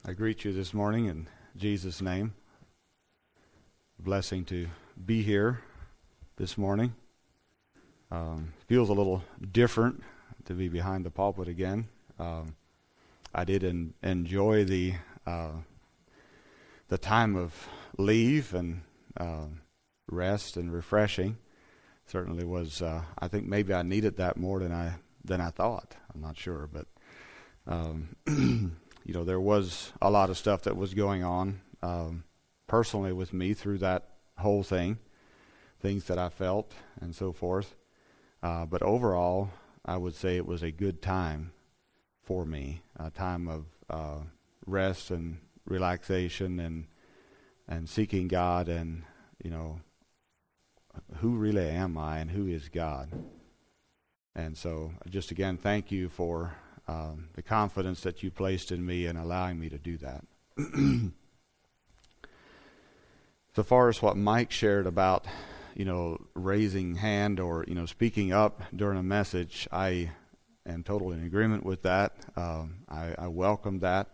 I greet you this morning in Jesus' name. Blessing to be here this morning. Feels a little different to be behind the pulpit again. I did enjoy the time of leave and rest and refreshing. Certainly was. I think maybe I needed that more than I thought. I'm not sure, but there was a lot of stuff that was going on personally with me through that whole thing, things that I felt and so forth. But overall, I would say it was a good time for me, a time of rest and relaxation and seeking God and, who really am I and who is God? And so just again, thank you for the confidence that you placed in me and allowing me to do that. So far as what Mike shared about, raising hand or, speaking up during a message, I am totally in agreement with that. I welcome that.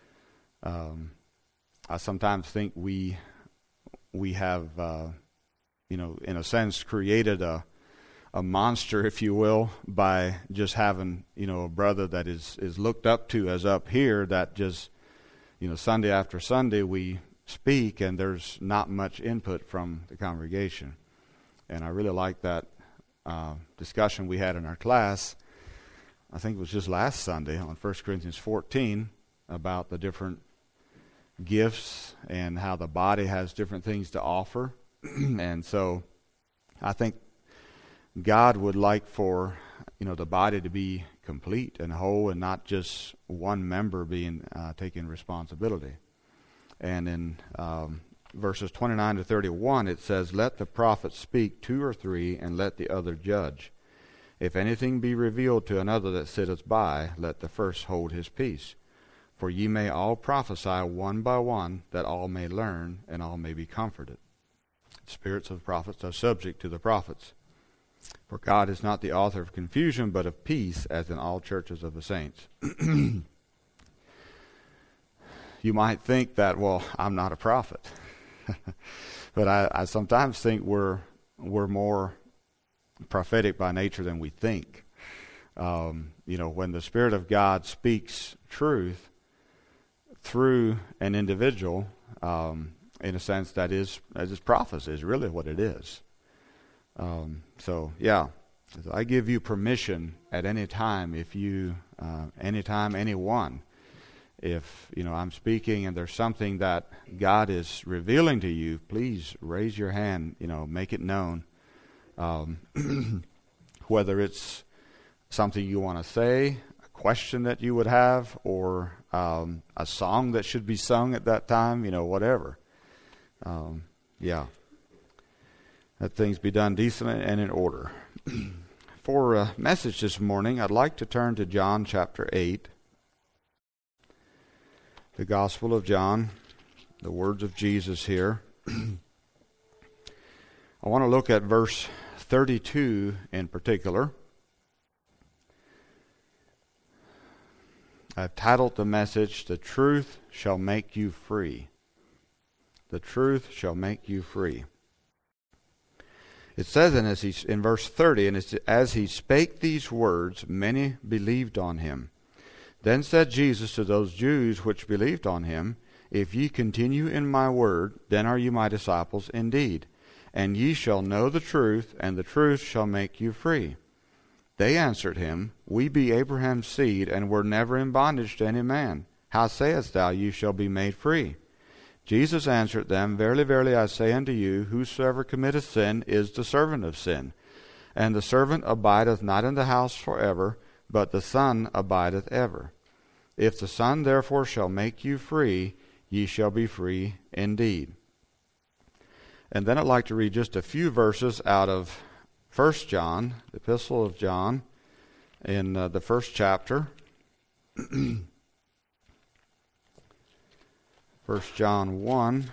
I sometimes think we have, in a sense, created a monster, if you will, by just having, a brother that is looked up to as up here that just, Sunday after Sunday we speak and there's not much input from the congregation. And I really like that discussion we had in our class. I think it was just last Sunday on 1 Corinthians 14 about the different gifts and how the body has different things to offer. And so I think God would like for, the body to be complete and whole and not just one member being taking responsibility. And in verses 29 to 31, it says, "Let the prophet speak 2 or 3, and let the other judge. If anything be revealed to another that sitteth by, let the first hold his peace. For ye may all prophesy one by one, that all may learn, and all may be comforted. Spirits of prophets are subject to the prophets. For God is not the author of confusion, but of peace, as in all churches of the saints." You might think that, well, I'm not a prophet. But I sometimes think we're more prophetic by nature than we think. When the Spirit of God speaks truth through an individual, in a sense, that is prophecy, is really what it is. I give you permission at any time, anyone, if, I'm speaking and there's something that God is revealing to you, please raise your hand, make it known. Whether it's something you want to say, a question that you would have, or a song that should be sung at that time, whatever. Let things be done decently and in order. For a message this morning, I'd like to turn to John chapter 8. The Gospel of John, the words of Jesus here. I want to look at verse 32 in particular. I've titled the message, "The Truth Shall Make You Free." The truth shall make you free. It says in verse 30, "And as he spake these words, many believed on him. Then said Jesus to those Jews which believed on him, If ye continue in my word, then are ye my disciples indeed. And ye shall know the truth, and the truth shall make you free. They answered him, We be Abraham's seed, and were never in bondage to any man. How sayest thou, Ye shall be made free? Jesus answered them, Verily, verily, I say unto you, Whosoever committeth sin is the servant of sin. And the servant abideth not in the house forever, but the Son abideth ever. If the Son therefore shall make you free, ye shall be free indeed." And then I'd like to read just a few verses out of 1 John, the Epistle of John, in the first chapter. 1 John 1,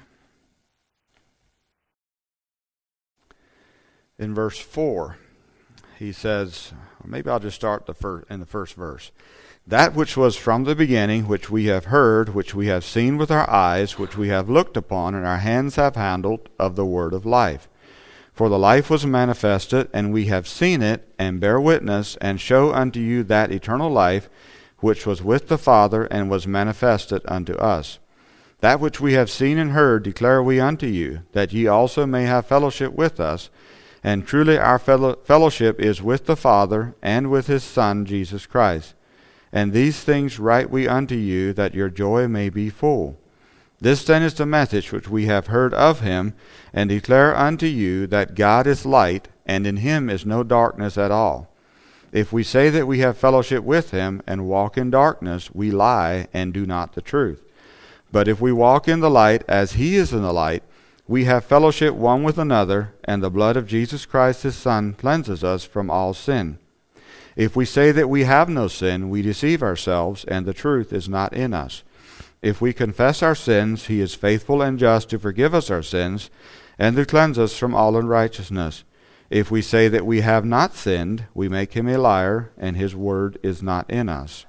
in verse 4. He says, or maybe I'll just start in the first verse. That which was from the beginning, which we have heard, which we have seen with our eyes, which we have looked upon, and our hands have handled of the word of life. For the life was manifested, and we have seen it, and bear witness, and show unto you that eternal life, which was with the Father, and was manifested unto us. That which we have seen and heard declare we unto you, that ye also may have fellowship with us. And truly our fellowship is with the Father, and with his Son, Jesus Christ. And these things write we unto you, that your joy may be full. This then is the message which we have heard of him, and declare unto you, that God is light, and in him is no darkness at all. If we say that we have fellowship with him, and walk in darkness, we lie, and do not the truth. But if we walk in the light, as he is in the light, we have fellowship one with another, and the blood of Jesus Christ his Son cleanses us from all sin. If we say that we have no sin, we deceive ourselves, and the truth is not in us. If we confess our sins, he is faithful and just to forgive us our sins, and to cleanse us from all unrighteousness. If we say that we have not sinned, we make him a liar, and his word is not in us.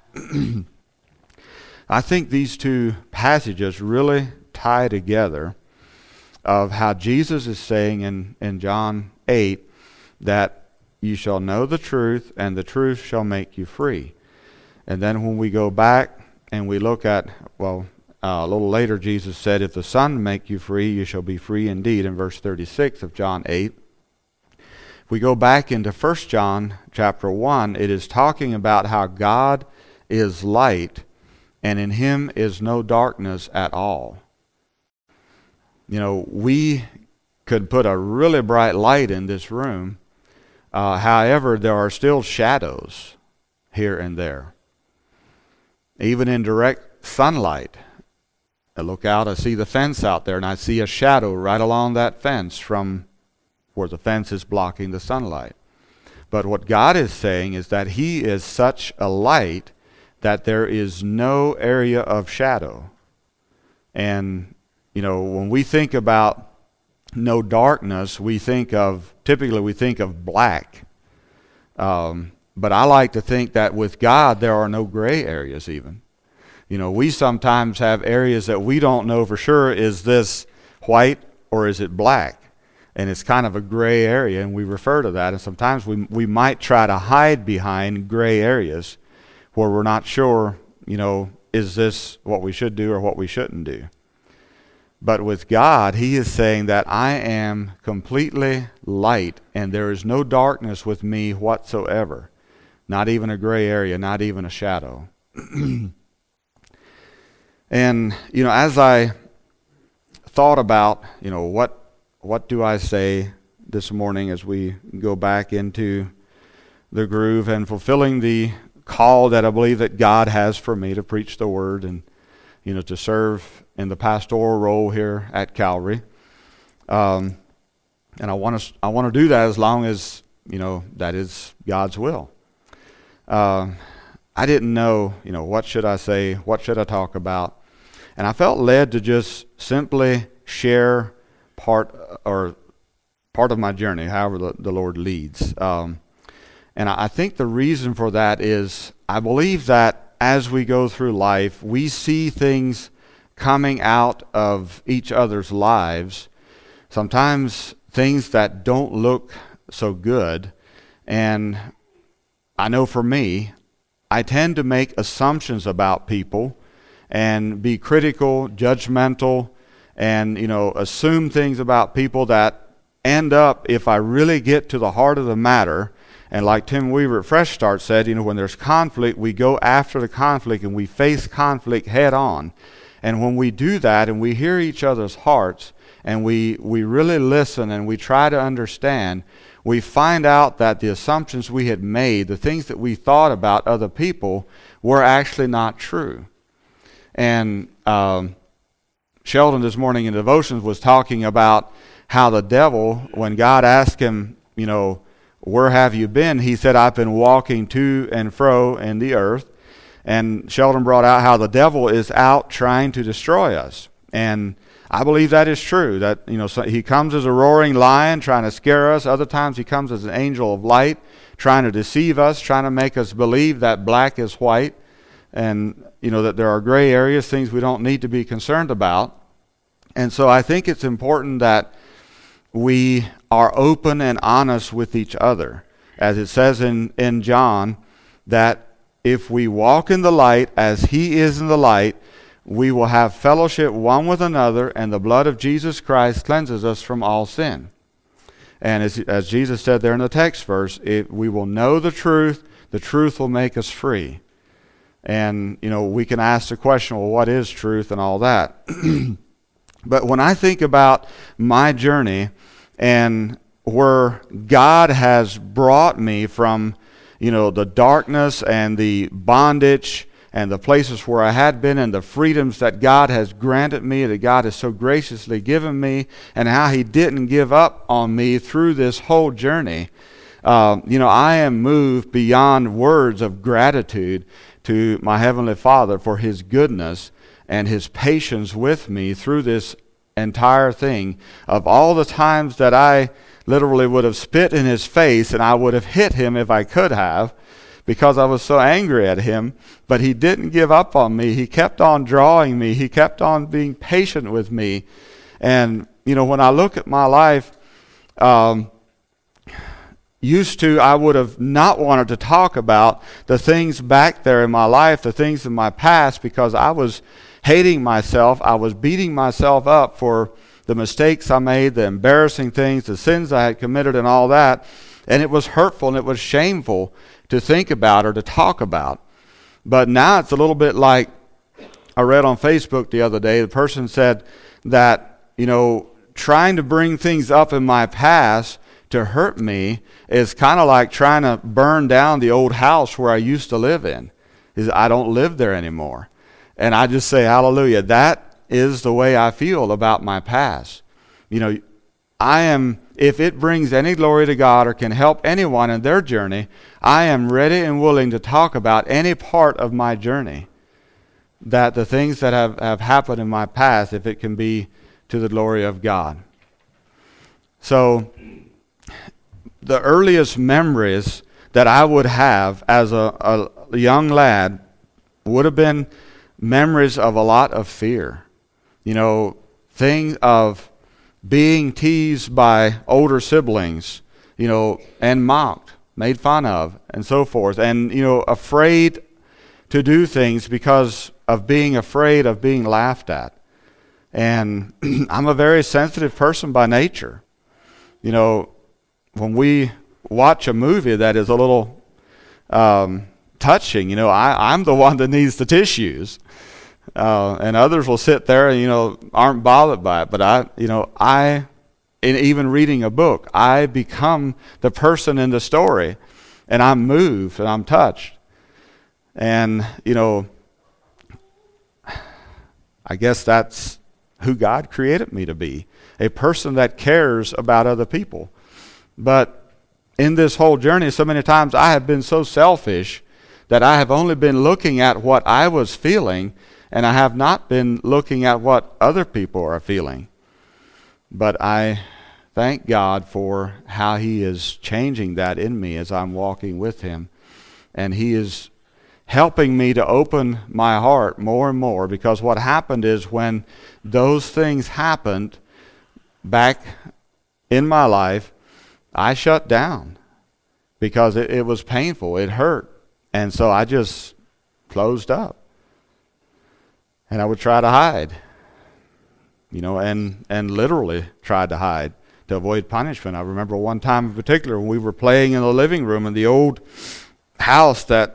I think these two passages really tie together of how Jesus is saying in John 8 that you shall know the truth, and the truth shall make you free. And then when we go back and we look at, a little later Jesus said, if the Son make you free, you shall be free indeed, in verse 36 of John 8. If we go back into 1 John chapter 1, it is talking about how God is light, and in him is no darkness at all. You know, we could put a really bright light in this room. However, there are still shadows here and there. Even in direct sunlight, I look out, I see the fence out there, and I see a shadow right along that fence from where the fence is blocking the sunlight. But what God is saying is that he is such a light that there is no area of shadow. And, you know, when we think about no darkness, typically we think of black. But I like to think that with God there are no gray areas even. You know, we sometimes have areas that we don't know for sure, is this white or is it black? And it's kind of a gray area, and we refer to that. And sometimes we might try to hide behind gray areas where we're not sure, you know, is this what we should do or what we shouldn't do? But with God, he is saying that I am completely light, and there is no darkness with me whatsoever. Not even a gray area, not even a shadow. And, you know, as I thought about, you know, what do I say this morning as we go back into the groove and fulfilling the call that I believe that God has for me to preach the word and, you know, to serve in the pastoral role here at Calvary. And I want to do that as long as, you know, that is God's will. I didn't know, you know, what should I say, what should I talk about? And I felt led to just simply share part of my journey, however the Lord leads. And I think the reason for that is I believe that as we go through life, we see things coming out of each other's lives, sometimes things that don't look so good. And I know for me, I tend to make assumptions about people and be critical, judgmental, and, you know, assume things about people that end up, if I really get to the heart of the matter, and like Tim Weaver at Fresh Start said, you know, when there's conflict, we go after the conflict and we face conflict head on. And when we do that and we hear each other's hearts and we really listen and we try to understand, we find out that the assumptions we had made, the things that we thought about other people, were actually not true. And Sheldon this morning in devotions was talking about how the devil, when God asked him, you know, where have you been? He said, I've been walking to and fro in the earth. And Sheldon brought out how the devil is out trying to destroy us. And I believe that is true, that, you know, so he comes as a roaring lion trying to scare us. Other times he comes as an angel of light trying to deceive us, trying to make us believe that black is white. and that there are gray areas, things we don't need to be concerned about. And so I think it's important that we are open and honest with each other. As it says in John, that if we walk in the light as he is in the light, we will have fellowship one with another, and the blood of Jesus Christ cleanses us from all sin. And as Jesus said there in the text verse, we will know the truth will make us free. And, we can ask the question, well, what is truth and all that? But when I think about my journey and where God has brought me from, the darkness and the bondage and the places where I had been and the freedoms that God has granted me, that God has so graciously given me, and how he didn't give up on me through this whole journey, I am moved beyond words of gratitude to my Heavenly Father for his goodness and his patience with me through this entire thing. Of all the times that I literally would have spit in his face and I would have hit him if I could have, because I was so angry at him, but he didn't give up on me. He kept on drawing me. He kept on being patient with me. And, when I look at my life, used to, I would have not wanted to talk about the things back there in my life, the things in my past, because I was hating myself. I was beating myself up for the mistakes I made, the embarrassing things, the sins I had committed and all that. And it was hurtful and it was shameful to think about or to talk about. But now it's a little bit like I read on Facebook the other day. The person said that, trying to bring things up in my past to hurt me is kind of like trying to burn down the old house where I used to live in. I don't live there anymore. And I just say, hallelujah, that is the way I feel about my past. If it brings any glory to God or can help anyone in their journey, I am ready and willing to talk about any part of my journey. That the things that have happened in my past, if it can be to the glory of God. So, the earliest memories that I would have as a young lad would have been memories of a lot of fear. Things of being teased by older siblings, and mocked, made fun of, and so forth. And, afraid to do things because of being afraid of being laughed at. And I'm a very sensitive person by nature. When we watch a movie that is a little touching, I'm the one that needs the tissues. And others will sit there and, aren't bothered by it. But in even reading a book, I become the person in the story, and I'm moved and I'm touched. And, I guess that's who God created me to be, a person that cares about other people. But in this whole journey, so many times I have been so selfish that I have only been looking at what I was feeling, and I have not been looking at what other people are feeling. But I thank God for how he is changing that in me as I'm walking with him. And he is helping me to open my heart more and more, because what happened is when those things happened back in my life, I shut down because it was painful. It hurt. And so I just closed up. And I would try to hide, and literally tried to hide to avoid punishment. I remember one time in particular when we were playing in the living room in the old house that,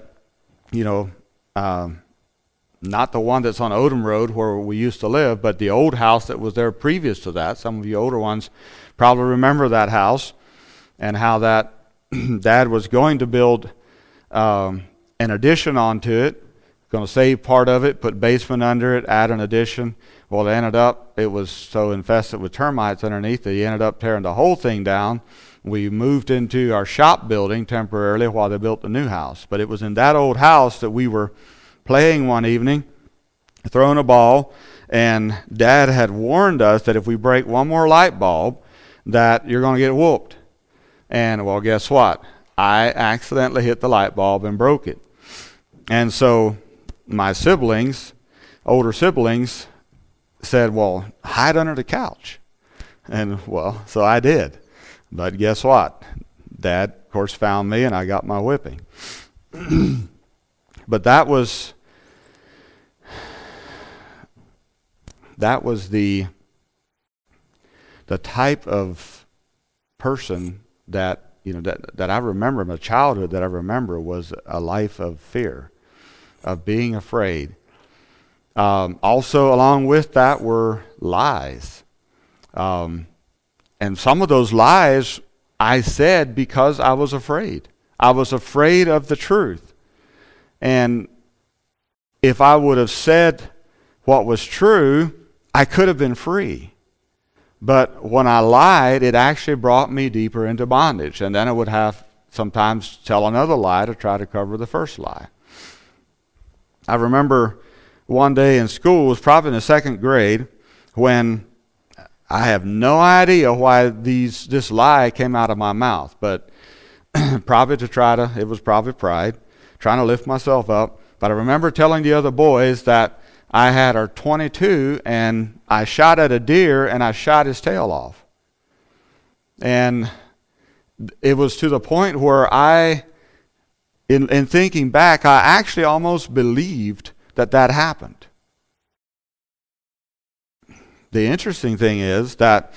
not the one that's on Odom Road where we used to live, but the old house that was there previous to that. Some of you older ones probably remember that house and how that Dad was going to build an addition onto it, going to save part of it, put basement under it, add an addition. Well, it was so infested with termites underneath that he ended up tearing the whole thing down. We moved into our shop building temporarily while they built the new house. But it was in that old house that we were playing one evening, throwing a ball, and Dad had warned us that if we break one more light bulb, that you're going to get whooped. And, well, guess what? I accidentally hit the light bulb and broke it. And so my siblings, older siblings, said, well, hide under the couch. And, well, so I did. But guess what? Dad, of course, found me, and I got my whipping. But that was the type of person that I remember in my childhood, that I remember was a life of fear, of being afraid. Also, along with that were lies. And some of those lies I said because I was afraid. I was afraid of the truth. And if I would have said what was true, I could have been free. But when I lied, it actually brought me deeper into bondage. And then I would have sometimes tell another lie to try to cover the first lie. I remember one day in school, it was probably in the second grade, when I have no idea why this lie came out of my mouth, but probably it was probably pride, trying to lift myself up. But I remember telling the other boys that I had a .22 and I shot at a deer and I shot his tail off. And it was to the point where in thinking back, I actually almost believed that happened. The interesting thing is that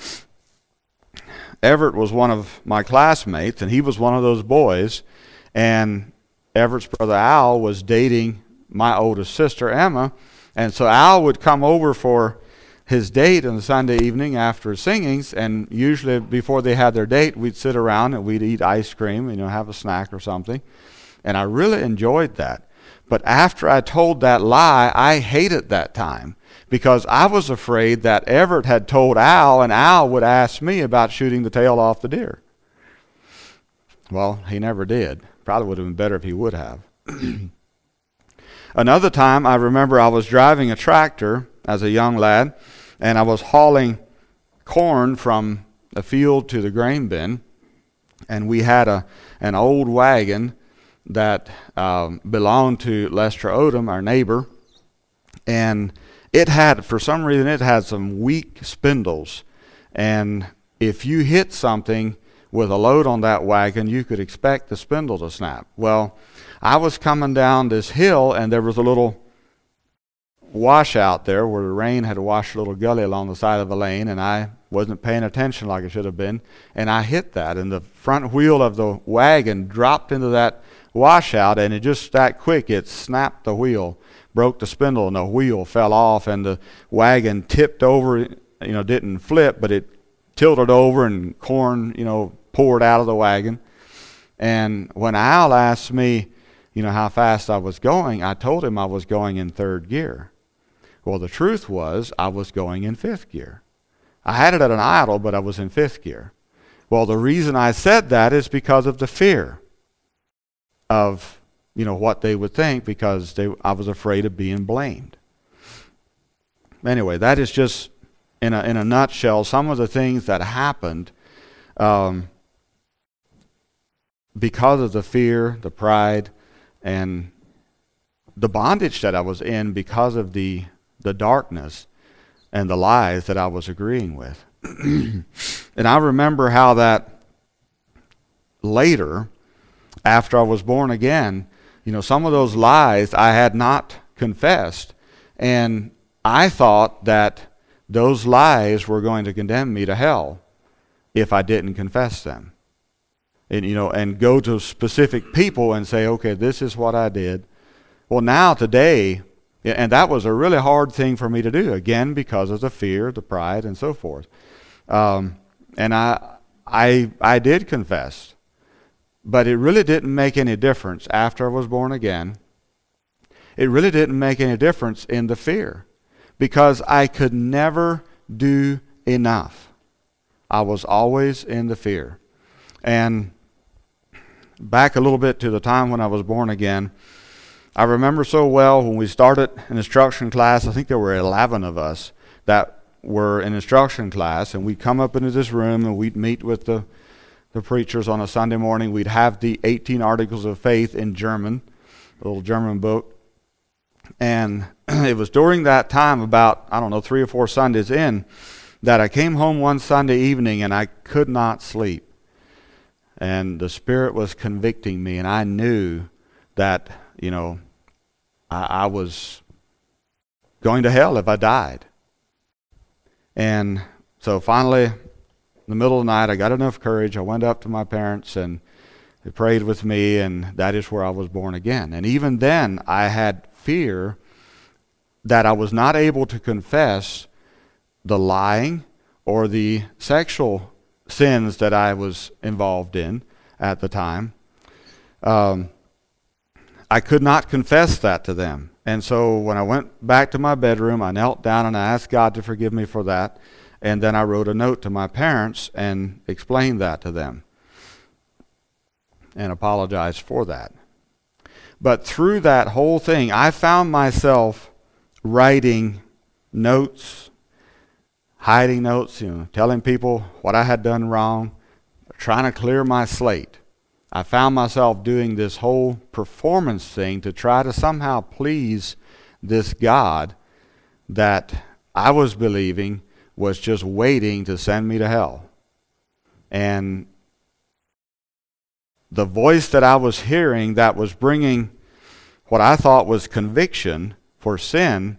Everett was one of my classmates, and he was one of those boys, and Everett's brother Al was dating my oldest sister, Emma, and so Al would come over for his date on the Sunday evening after singings, and usually before they had their date, we'd sit around and we'd eat ice cream, have a snack or something, and I really enjoyed that. But after I told that lie, I hated that time, because I was afraid that Everett had told Al, and Al would ask me about shooting the tail off the deer. Well, he never did. Probably would have been better if he would have. Another time, I remember I was driving a tractor as a young lad, and I was hauling corn from a field to the grain bin, and we had an old wagon that belonged to Lester Odom, our neighbor, and for some reason, it had some weak spindles, and if you hit something with a load on that wagon, you could expect the spindle to snap. Well, I was coming down this hill, and there was a little washout there where the rain had washed a little gully along the side of the lane, and I wasn't paying attention like I should have been, and I hit that, and the front wheel of the wagon dropped into that washout, and it just that quick, it snapped the wheel, broke the spindle, and the wheel fell off, and the wagon tipped over, didn't flip, but it tilted over, and corn, poured out of the wagon. And when Al asked me, how fast I was going, I told him I was going in third gear. Well, the truth was I was going in fifth gear. I had it at an idle, but I was in fifth gear. Well, the reason I said that is because of the fear of, what they would think, because I was afraid of being blamed. Anyway, that is just, in a nutshell, some of the things that happened because of the fear, the pride, and the bondage that I was in because of the darkness and the lies that I was agreeing with. And I remember how that later, after I was born again, some of those lies I had not confessed, and I thought that those lies were going to condemn me to hell if I didn't confess them. And go to specific people and say, okay, this is what I did. Well, now today, and that was a really hard thing for me to do, again, because of the fear, the pride, and so forth. And I did confess, but it really didn't make any difference after I was born again. It really didn't make any difference in the fear, because I could never do enough. I was always in the fear. And back a little bit to the time when I was born again, I remember so well when we started an instruction class. I think there were 11 of us that were in instruction class, and we'd come up into this room and we'd meet with the preachers on a Sunday morning. We'd have the 18 Articles of Faith in German, a little German book, And it was during that time, about, 3 or 4 Sundays in, that I came home one Sunday evening and I could not sleep. And the Spirit was convicting me, and I knew that, I was going to hell if I died. And so finally, in the middle of the night, I got enough courage. I went up to my parents and they prayed with me, and that is where I was born again. And even then, I had fear that I was not able to confess the lying or the sexual sins that I was involved in at the time. I could not confess that to them. And so when I went back to my bedroom, I knelt down and I asked God to forgive me for that. And then I wrote a note to my parents and explained that to them and apologized for that. But through that whole thing, I found myself writing notes, hiding notes, telling people what I had done wrong, trying to clear my slate. I found myself doing this whole performance thing to try to somehow please this God that I was believing was just waiting to send me to hell. And the voice that I was hearing that was bringing what I thought was conviction for sin,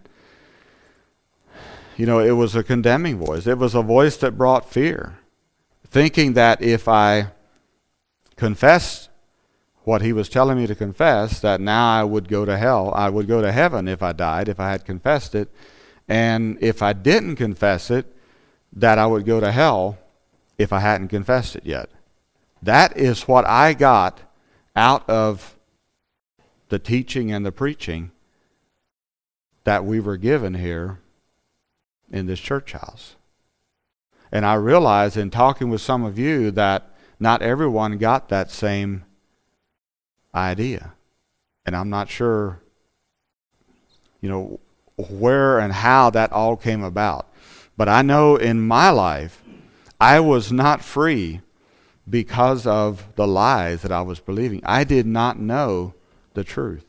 it was a condemning voice. It was a voice that brought fear, thinking that if I confessed what he was telling me to confess, that now I would go to hell. I would go to heaven if I died, if I had confessed it. And if I didn't confess it, that I would go to hell if I hadn't confessed it yet. That is what I got out of the teaching and the preaching that we were given here in this church house. And I realize in talking with some of you that not everyone got that same idea. And I'm not sure, where and how that all came about. But I know in my life, I was not free because of the lies that I was believing. I did not know the truth.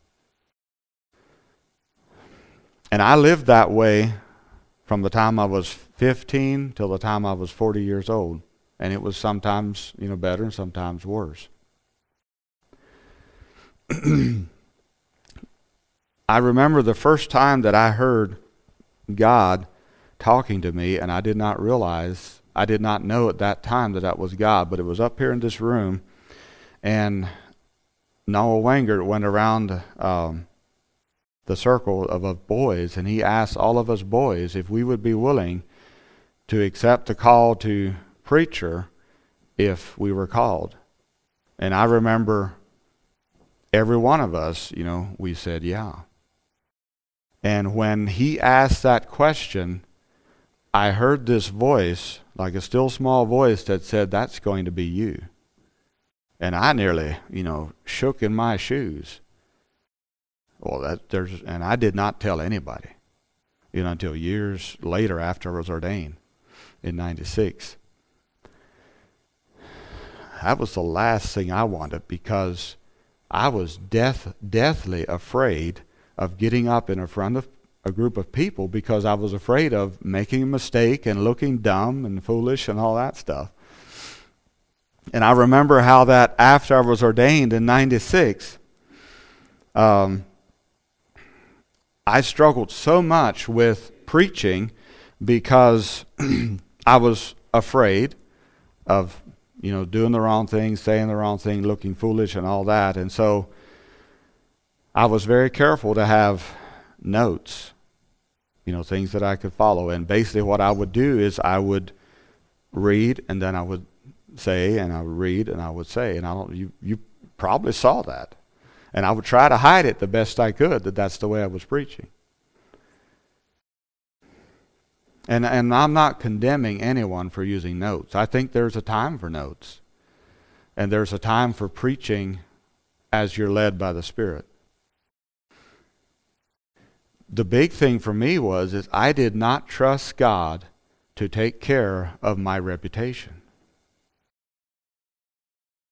And I lived that way from the time I was 15 till the time I was 40 years old. And it was sometimes, better and sometimes worse. I remember the first time that I heard God talking to me, and I did not know at that time that was God, but it was up here in this room, and Noah Wenger went around the circle of boys, and he asked all of us boys if we would be willing to accept the call to preacher if we were called. And I remember every one of us, we said yeah. And when he asked that question, I heard this voice, like a still small voice, that said, "That's going to be you." And I nearly, shook in my shoes. Well, and I did not tell anybody, until years later after I was ordained in 96. That was the last thing I wanted, because I was deathly afraid of getting up in front of a group of people, because I was afraid of making a mistake and looking dumb and foolish and all that stuff. And I remember how that after I was ordained in 96, I struggled so much with preaching because I was afraid of, doing the wrong thing, saying the wrong thing, looking foolish and all that. And so I was very careful to have notes, things that I could follow. And basically what I would do is I would read, and then I would say, and I would read, and I would say. And you probably saw that. And I would try to hide it the best I could, that's the way I was preaching. And I'm not condemning anyone for using notes. I think there's a time for notes. And there's a time for preaching as you're led by the Spirit. The big thing for me is I did not trust God to take care of my reputation.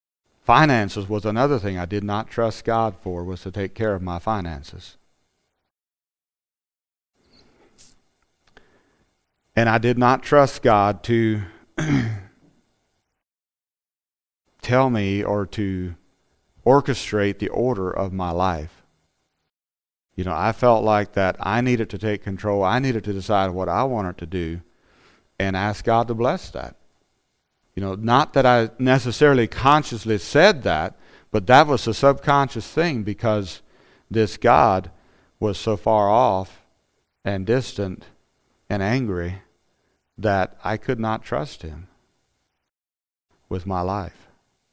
Finances was another thing I did not trust God for, was to take care of my finances. And I did not trust God to tell me or to orchestrate the order of my life. You know, I felt like that I needed to take control. I needed to decide what I wanted to do and ask God to bless that. You know, not that I necessarily consciously said that, but that was a subconscious thing because this God was so far off and distant and angry that I could not trust him with my life.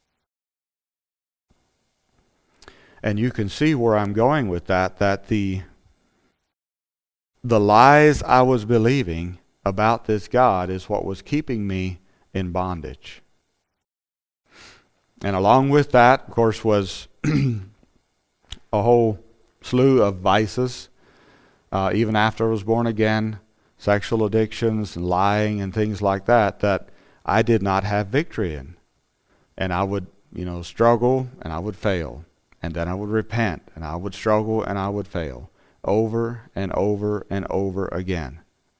And you can see where I'm going with that the lies I was believing about this God is what was keeping me in bondage. And along with that, of course, was a whole slew of vices. Even after I was born again, sexual addictions and lying and things like that, that I did not have victory in. And I would, struggle and I would fail. And then I would repent and I would struggle and I would fail. Over and over and over again.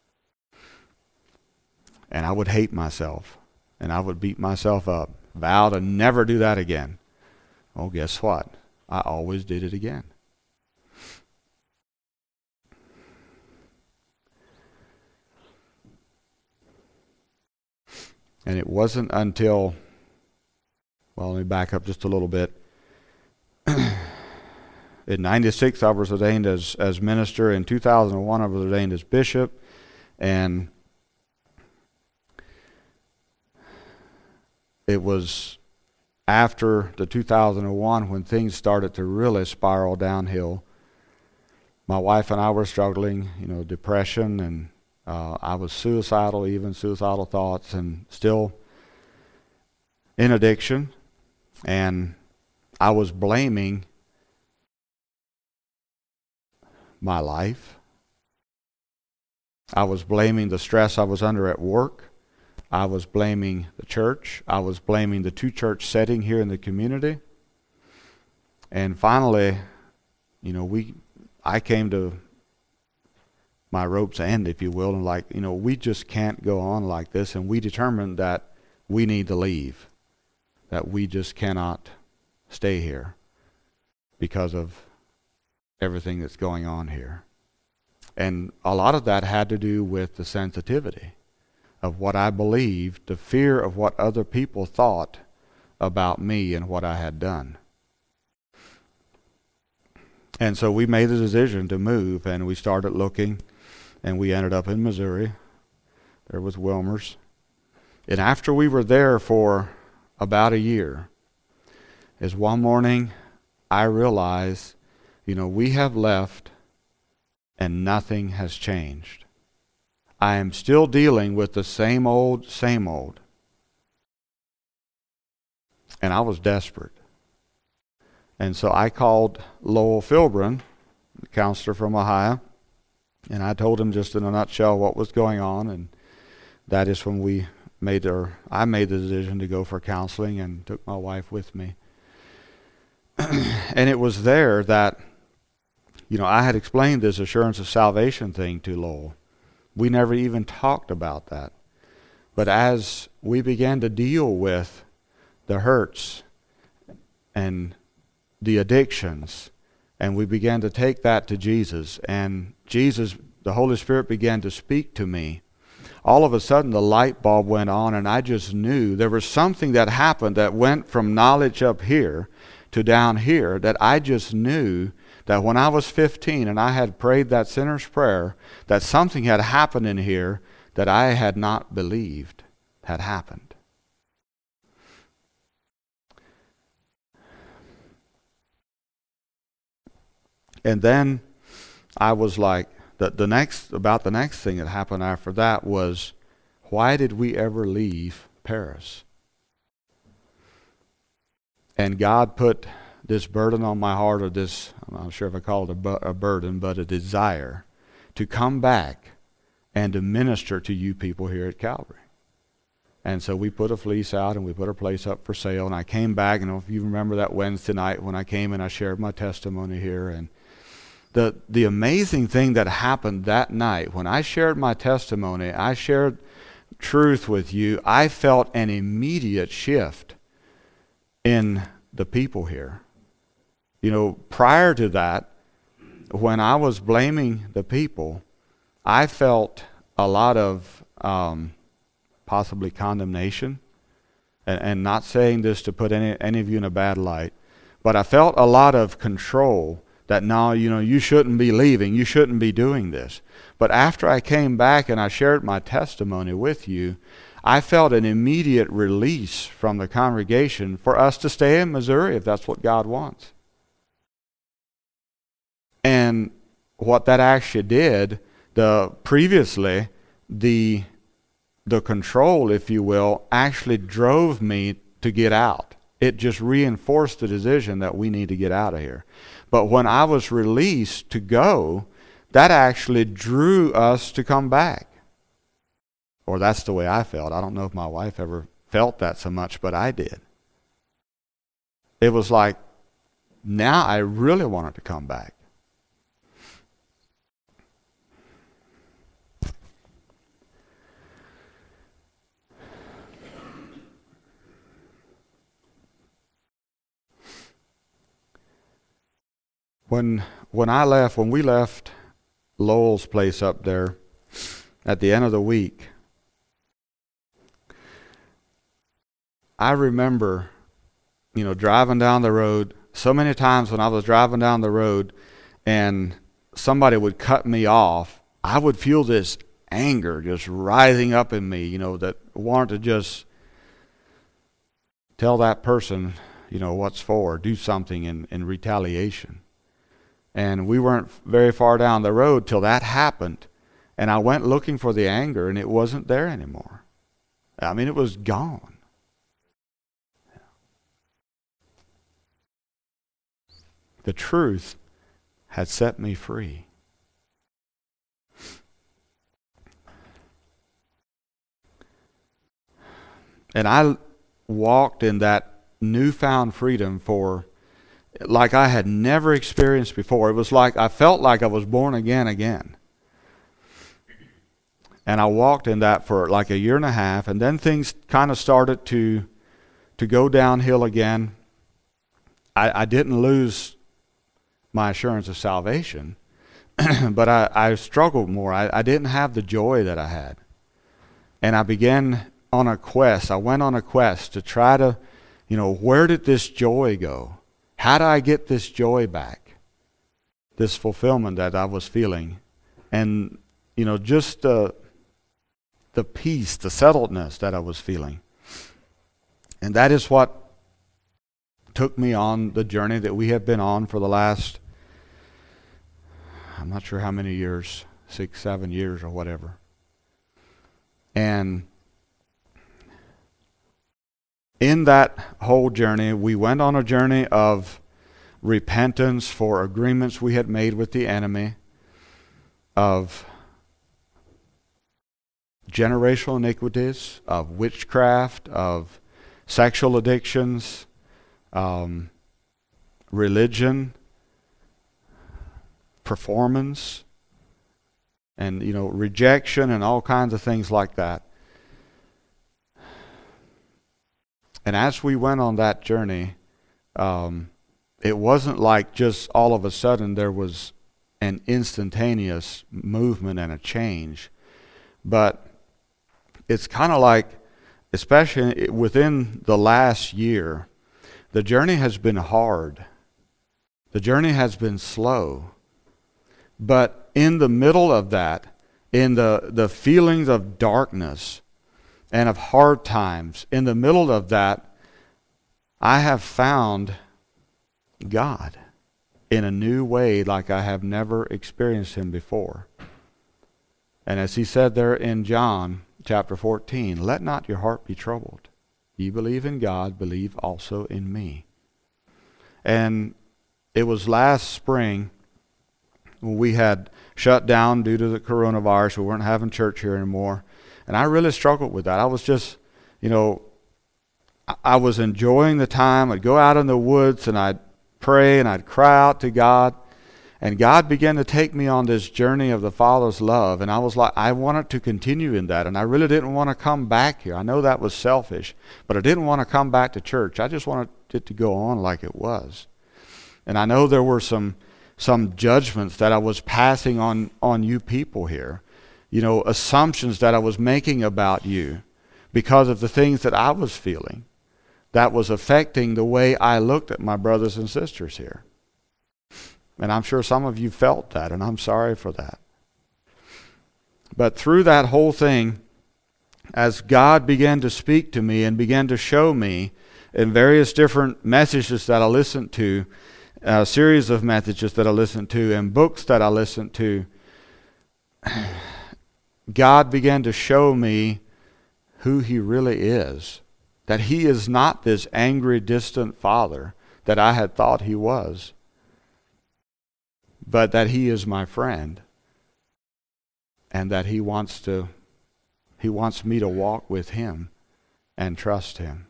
And I would hate myself. And I would beat myself up. Vow to never do that again. Well, guess what? I always did it again. And it wasn't until, let me back up just a little bit. In 96, I was ordained as minister. In 2001, I was ordained as bishop. And it was after the 2001 when things started to really spiral downhill. My wife and I were struggling, depression, and I was suicidal, even suicidal thoughts, and still in addiction. And I was blaming my life. I was blaming the stress I was under at work. I was blaming the church. I was blaming the two-church setting here in the community. And finally, I came to my rope's end, if you will, and we just can't go on like this. And we determined that we need to leave, that we just cannot stay here because of everything that's going on here. And a lot of that had to do with the sensitivity of what I believed, the fear of what other people thought about me and what I had done. And so we made the decision to move, and we started looking, and we ended up in Missouri. There was Wilmer's. And after we were there for about a year, is one morning I realized, we have left and nothing has changed. I am still dealing with the same old. And I was desperate. And so I called Lowell Filbrin, the counselor from Ohio, and I told him just in a nutshell what was going on. And that is when I made the decision to go for counseling and took my wife with me. And it was there that, I had explained this assurance of salvation thing to Lowell. We never even talked about that. But as we began to deal with the hurts and the addictions, and we began to take that to Jesus, and Jesus, the Holy Spirit began to speak to me, all of a sudden the light bulb went on, and I just knew there was something that happened that went from knowledge up here to down here, that I just knew that when I was 15 and I had prayed that sinner's prayer, that something had happened in here that I had not believed had happened. And then I was like, the next thing that happened after that was, why did we ever leave Paris? And God put this burden on my heart, or this, I'm not sure if I call it a burden, but a desire to come back and to minister to you people here at Calvary. And so we put a fleece out and we put a place up for sale, and I came back, and if you remember that Wednesday night when I came and I shared my testimony here, and the amazing thing that happened that night, when I shared my testimony, I shared truth with you, I felt an immediate shift in the people here. Prior to that, when I was blaming the people, I felt a lot of possibly condemnation, and not saying this to put any of you in a bad light, but I felt a lot of control that now, you shouldn't be leaving, you shouldn't be doing this. But after I came back and I shared my testimony with you, I felt an immediate release from the congregation for us to stay in Missouri if that's what God wants. And what that actually did, previously, the control, if you will, actually drove me to get out. It just reinforced the decision that we need to get out of here. But when I was released to go, that actually drew us to come back. Or that's the way I felt. I don't know if my wife ever felt that so much, but I did. It was like, now I really wanted to come back. When we left Lowell's place up there at the end of the week, I remember, driving down the road. So many times when I was driving down the road and somebody would cut me off, I would feel this anger just rising up in me, that wanted to just tell that person, what's for, do something in retaliation. And we weren't very far down the road till that happened. And I went looking for the anger, and it wasn't there anymore. I mean, it was gone. The truth had set me free. And I walked in that newfound freedom like I had never experienced before. It was like I felt like I was born again. And I walked in that for like a year and a half, and then things kind of started to go downhill again. I didn't lose my assurance of salvation, but I struggled more. I didn't have the joy that I had. And I began on a quest. I went on a quest to try to, where did this joy go? How do I get this joy back? This fulfillment that I was feeling. And, just the peace, the settledness that I was feeling. And that is what took me on the journey that we have been on for the last, I'm not sure how many years, 6, 7 years or whatever. And in that whole journey, we went on a journey of repentance for agreements we had made with the enemy, of generational iniquities, of witchcraft, of sexual addictions, religion, performance, and rejection, and all kinds of things like that. And as we went on that journey, it wasn't like just all of a sudden there was an instantaneous movement and a change. But it's kind of like, especially within the last year, the journey has been hard. The journey has been slow. But in the middle of that, in the feelings of darkness and of hard times, in the middle of that, I have found God in a new way like I have never experienced Him before. And as He said there in John chapter 14, let not your heart be troubled. Ye believe in God, believe also in me. And it was last spring when we had shut down due to the coronavirus. We weren't having church here anymore. And I really struggled with that. I was just, I was enjoying the time. I'd go out in the woods and I'd pray and I'd cry out to God. And God began to take me on this journey of the Father's love. And I was like, I wanted to continue in that. And I really didn't want to come back here. I know that was selfish, but I didn't want to come back to church. I just wanted it to go on like it was. And I know there were some judgments that I was passing on you people here. You know, assumptions that I was making about you because of the things that I was feeling that was affecting the way I looked at my brothers and sisters here. And I'm sure some of you felt that, and I'm sorry for that. But through that whole thing, as God began to speak to me and began to show me in various different messages that I listened to, a series of messages that I listened to, and books that I listened to, God began to show me who He really is. That He is not this angry, distant Father that I had thought He was, but that He is my friend, and that He wants me to walk with Him and trust Him.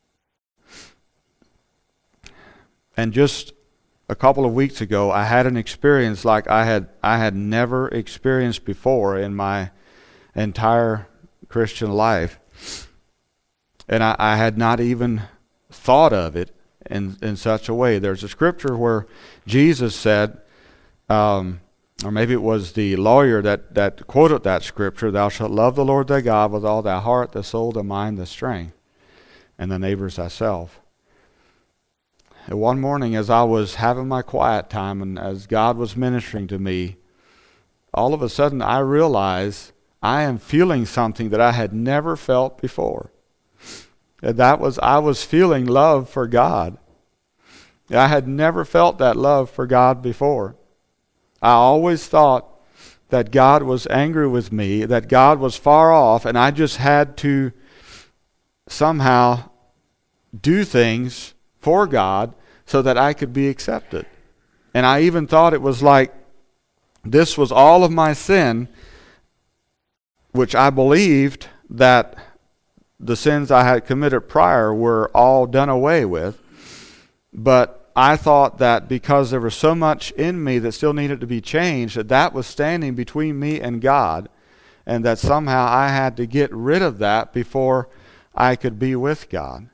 And just a couple of weeks ago, I had an experience like I had never experienced before in my entire Christian life. And I had not even thought of it in such a way. There's a scripture where Jesus said, or maybe it was the lawyer that quoted that scripture, "Thou shalt love the Lord thy God with all thy heart, thy soul, thy mind, thy strength, and thy neighbor as thyself." And one morning as I was having my quiet time and as God was ministering to me, all of a sudden I realized I am feeling something that I had never felt before. And that was, I was feeling love for God. I had never felt that love for God before. I always thought that God was angry with me, that God was far off, and I just had to somehow do things for God so that I could be accepted. And I even thought it was like this was all of my sin, which I believed that the sins I had committed prior were all done away with. But I thought that because there was so much in me that still needed to be changed, that was standing between me and God, and that somehow I had to get rid of that before I could be with God.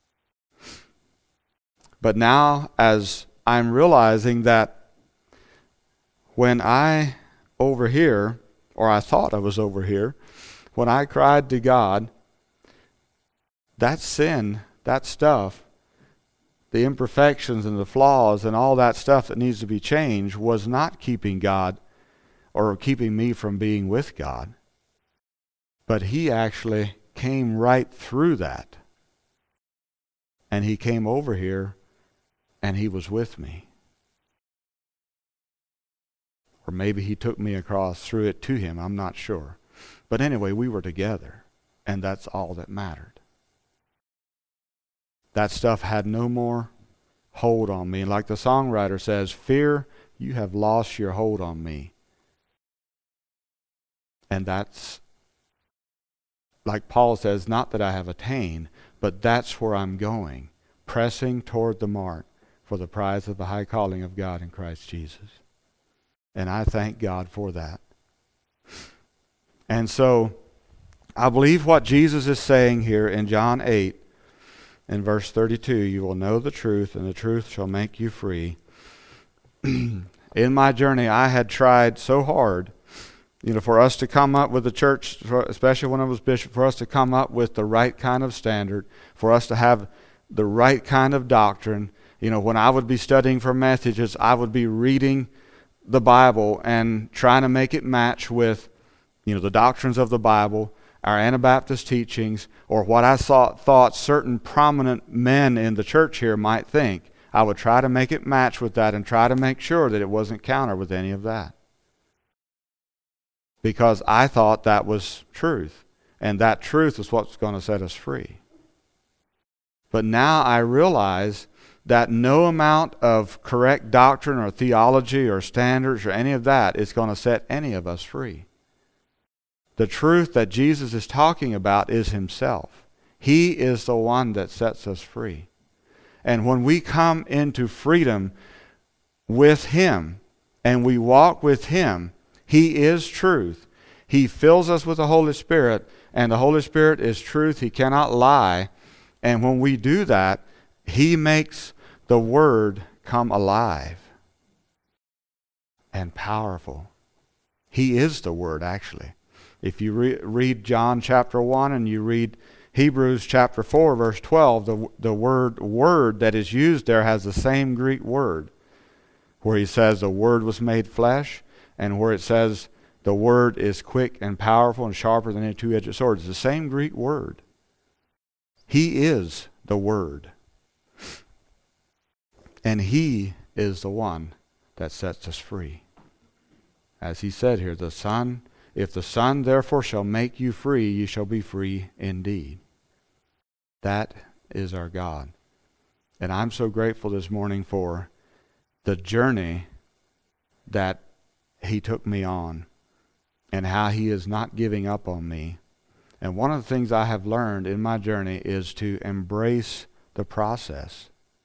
But now, as I'm realizing that when I over here, or I thought I was over here, when I cried to God, that sin, that stuff, the imperfections and the flaws and all that stuff that needs to be changed was not keeping God or keeping me from being with God. But He actually came right through that. And He came over here and He was with me. Or maybe He took me across through it to Him, I'm not sure. But anyway, we were together, and that's all that mattered. That stuff had no more hold on me. And like the songwriter says, "Fear, you have lost your hold on me." And that's, like Paul says, not that I have attained, but that's where I'm going, pressing toward the mark for the prize of the high calling of God in Christ Jesus. And I thank God for that. And so, I believe what Jesus is saying here in John 8, in verse 32, "You will know the truth, and the truth shall make you free." In my journey, I had tried so hard, for us to come up with the church, especially when I was bishop, for us to come up with the right kind of standard, for us to have the right kind of doctrine. When I would be studying for messages, I would be reading the Bible and trying to make it match with, the doctrines of the Bible, our Anabaptist teachings, or what I thought certain prominent men in the church here might think. I would try to make it match with that and try to make sure that it wasn't counter with any of that. Because I thought that was truth, and that truth is what's going to set us free. But now I realize that no amount of correct doctrine or theology or standards or any of that is going to set any of us free. The truth that Jesus is talking about is Himself. He is the one that sets us free. And when we come into freedom with Him, and we walk with Him, He is truth. He fills us with the Holy Spirit, and the Holy Spirit is truth. He cannot lie. And when we do that, He makes the Word come alive and powerful. He is the Word, actually. If you read John chapter 1 and you read Hebrews chapter 4, verse 12, the word that is used there has the same Greek word, where he says the Word was made flesh, and where it says the Word is quick and powerful and sharper than any two-edged sword. It's the same Greek word. He is the Word. And He is the one that sets us free. As he said here, the Son, if the Son therefore shall make you free, you shall be free indeed. That is our God. And I'm so grateful this morning for the journey that He took me on and how He is not giving up on me. And one of the things I have learned in my journey is to embrace the process.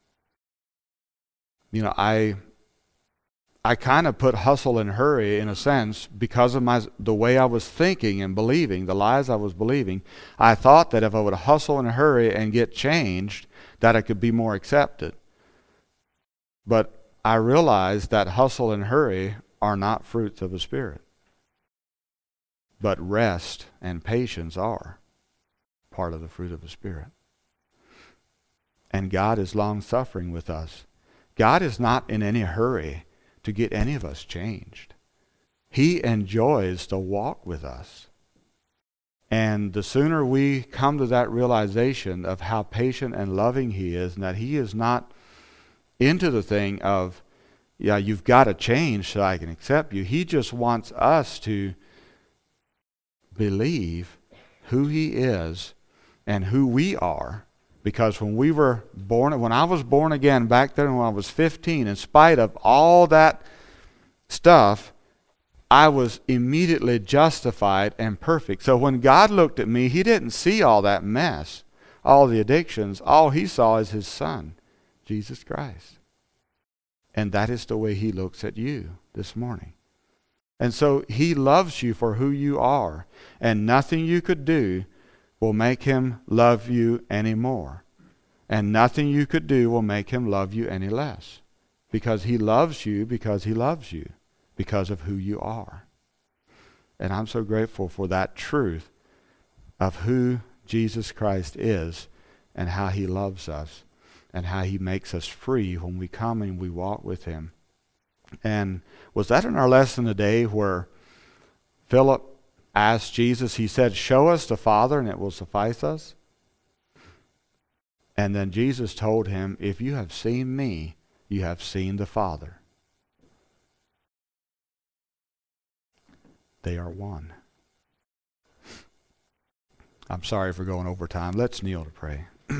You know, I kind of put hustle and hurry in a sense because of the way I was thinking and believing, the lies I was believing. I thought that if I would hustle and hurry and get changed, that I could be more accepted. But I realized that hustle and hurry are not fruits of the Spirit. But rest and patience are part of the fruit of the Spirit. And God is long-suffering with us. God is not in any hurry to get any of us changed. He enjoys to walk with us. And the sooner we come to that realization of how patient and loving He is, and that He is not into the thing of, yeah, you've got to change so I can accept you. He just wants us to believe who He is and who we are. Because when I was born again back then when I was 15, in spite of all that stuff, I was immediately justified and perfect. So when God looked at me, He didn't see all that mess, all the addictions. All He saw is His Son, Jesus Christ. And that is the way He looks at you this morning. And so He loves you for who you are, and nothing you could do will make Him love you anymore. And nothing you could do will make Him love you any less. Because He loves you because He loves you, because of who you are. And I'm so grateful for that truth of who Jesus Christ is and how He loves us and how He makes us free when we come and we walk with Him. And was that in our lesson today where Philip asked Jesus, he said, "Show us the Father and it will suffice us"? And then Jesus told him, "If you have seen me, you have seen the Father." They are one. I'm sorry for going over time. Let's kneel to pray.